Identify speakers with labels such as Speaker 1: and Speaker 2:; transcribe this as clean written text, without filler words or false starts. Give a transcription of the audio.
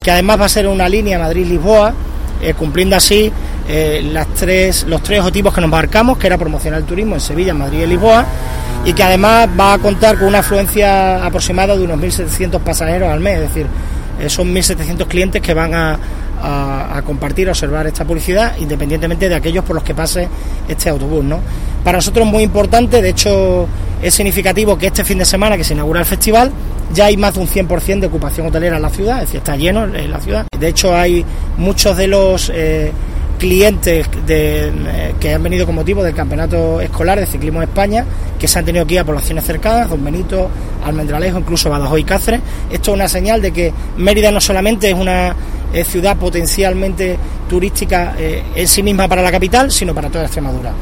Speaker 1: que además va a ser una línea Madrid-Lisboa, cumpliendo así los tres objetivos que nos marcamos, que era promocionar el turismo en Sevilla, Madrid y Lisboa, y que además va a contar con una afluencia aproximada de unos 1.700 pasajeros al mes, es decir, son 1.700 clientes que van a compartir, a observar esta publicidad, independientemente de aquellos por los que pase este autobús, ¿no? Para nosotros es muy importante, de hecho es significativo que este fin de semana que se inaugura el festival ya hay más de un 100% de ocupación hotelera en la ciudad, es decir, está lleno en la ciudad. De hecho hay muchos de los clientes que han venido con motivo del campeonato escolar de ciclismo de España, que se han tenido que ir a poblaciones cercanas, Don Benito, Almendralejo, incluso Badajoz y Cáceres. Esto es una señal de que Mérida no solamente es una ciudad potencialmente turística en sí misma para la capital, sino para toda Extremadura.